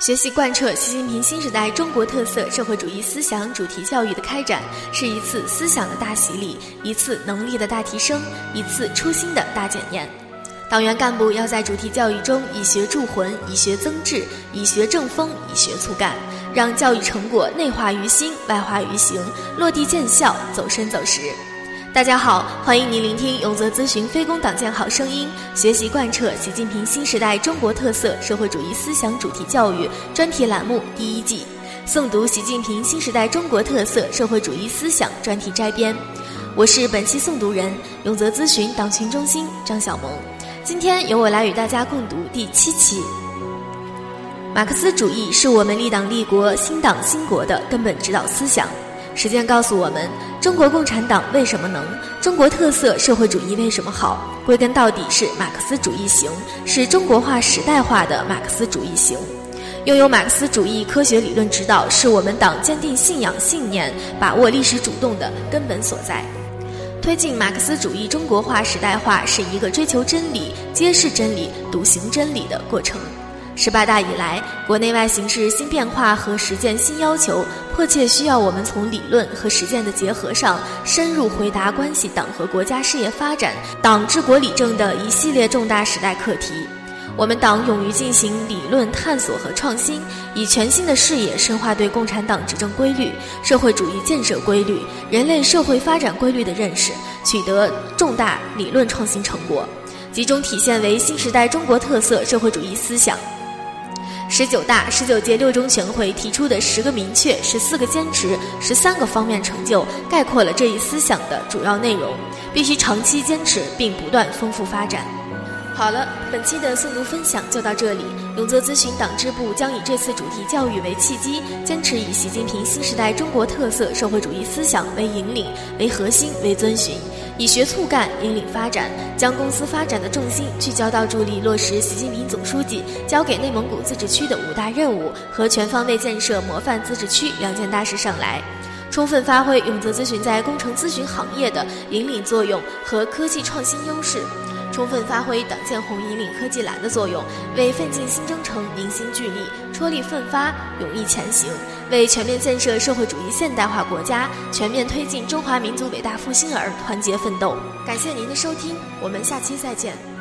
学习贯彻习近平新时代中国特色社会主义思想主题教育的开展，是一次思想的大洗礼，一次能力的大提升，一次初心的大检验。党员干部要在主题教育中以学铸魂，以学增智，以学正风，以学促干，让教育成果内化于心，外化于行，落地见效，走深走实。大家好，欢迎您聆听永泽咨询非公党建好声音，学习贯彻习近平新时代中国特色社会主义思想主题教育专题栏目第1季，诵读习近平新时代中国特色社会主义思想专题摘编。我是本期诵读人，永泽咨询党群中心张小萌。今天由我来与大家共读第7期。马克思主义是我们立党立国、兴党兴国的根本指导思想。实践告诉我们，中国共产党为什么能，中国特色社会主义为什么好，归根到底是马克思主义行，是中国化时代化的马克思主义行。拥有马克思主义科学理论指导，是我们党坚定信仰信念、把握历史主动的根本所在。推进马克思主义中国化时代化是一个追求真理、揭示真理、笃行真理的过程。18大以来，国内外形势新变化和实践新要求，迫切需要我们从理论和实践的结合上，深入回答关系党和国家事业发展、党治国理政的一系列重大时代课题。我们党勇于进行理论探索和创新，以全新的视野深化对共产党执政规律、社会主义建设规律、人类社会发展规律的认识，取得重大理论创新成果，集中体现为新时代中国特色社会主义思想。19大、19届六中全会提出的10个明确、14个坚持、13个方面成就，概括了这一思想的主要内容，必须长期坚持并不断丰富发展。好了，本期的诵读分享就到这里。永泽咨询党支部将以这次主题教育为契机，坚持以习近平新时代中国特色社会主义思想为引领、为核心、为遵循，以学促干引领发展，将公司发展的重心聚焦到助力落实习近平总书记交给内蒙古自治区的5大任务和全方位建设模范自治区2件大事上来，充分发挥永泽咨询在工程咨询行业的引领作用和科技创新优势，充分发挥党建红引领科技蓝的作用，为奋进新征程凝心聚力、踔厉奋发、勇毅前行，为全面建设社会主义现代化国家、全面推进中华民族伟大复兴而团结奋斗。感谢您的收听，我们下期再见。